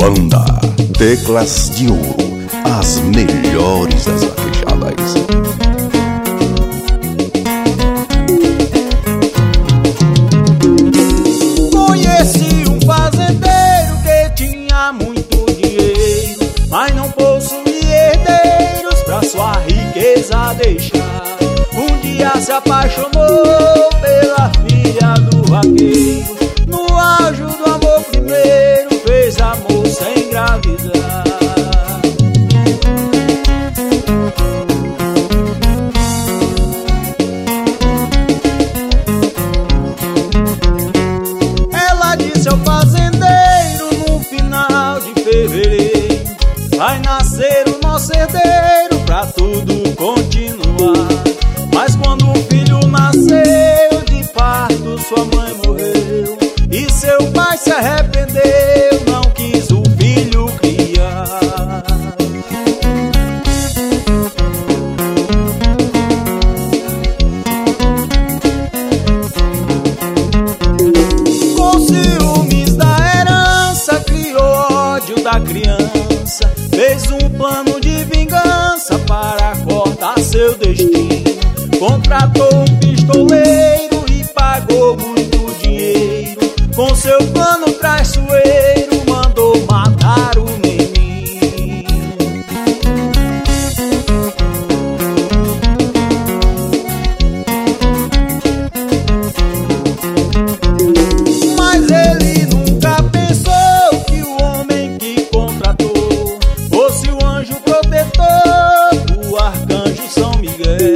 Banda Teclas de Ouro, as melhores das vaquejadas. Conheci um fazendeiro que tinha muito dinheiro, mas não possuía herdeiros pra sua riqueza deixar. Um dia se apaixonou pela filha do vaqueiro, no auge do amor primeiro fez amor sem engravidar. Ela disse ao fazendeiro no final de fevereiro: vai nascer o nosso herdeiro pra tudo continuar. Mas quando o filho nasceu de parto, sua mãe morreu e seu pai se arrependeu, não quis o filho criar. Com ciúmes da herança, criou ódio da criança, fez um plano de vingança para cortar seu destino. Contratou um pistoleiro e pagou muito dinheiro. Com seu plano traiçoeiro, mandou matar o menino. Mas ele nunca pensou que o homem que contratou fosse o anjo protetor do arcanjo São Miguel.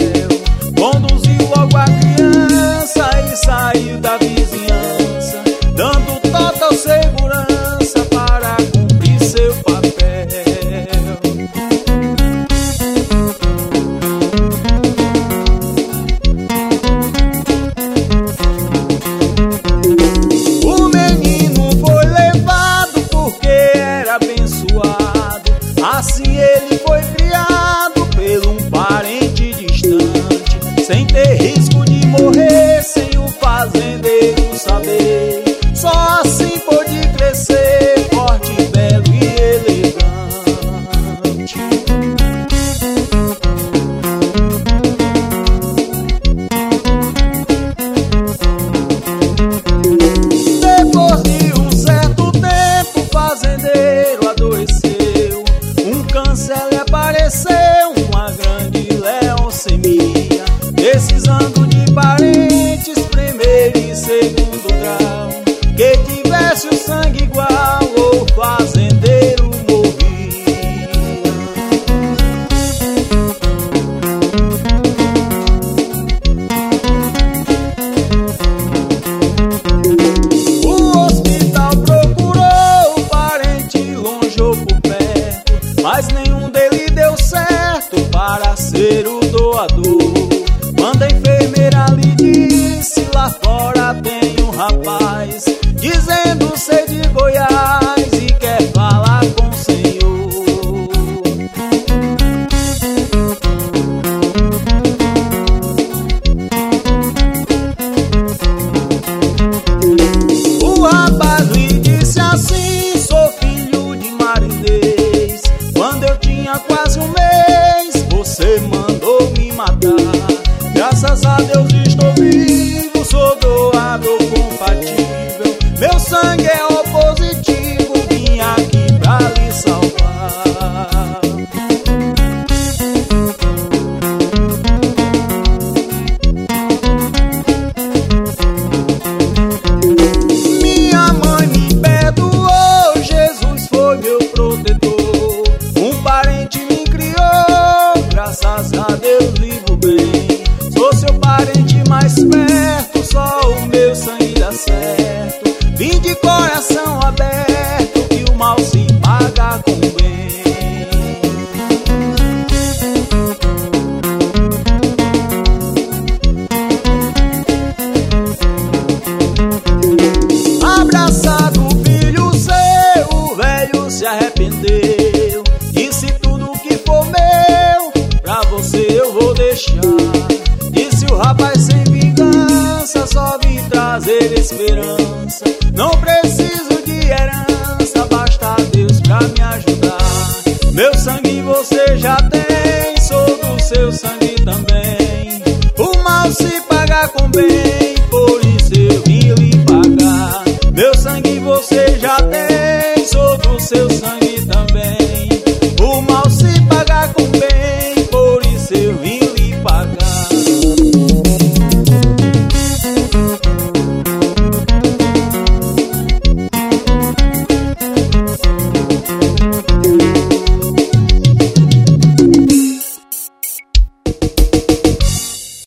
mal se pagar com bem.